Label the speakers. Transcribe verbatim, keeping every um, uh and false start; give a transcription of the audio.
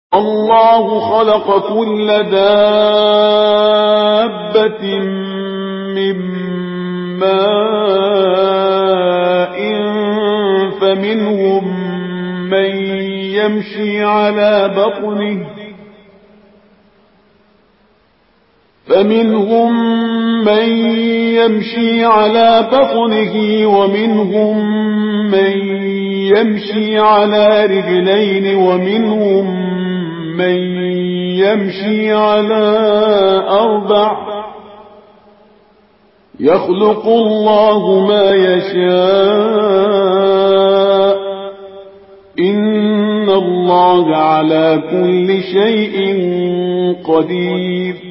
Speaker 1: الله خلق كل دابة من ماء فمنهم من يمشي على بطنه فمنهم من يمشي على بطنه ومنهم من يمشي على رجلين ومنهم من يمشي على أربع يخلق الله ما يشاء إن الله على كل شيء قدير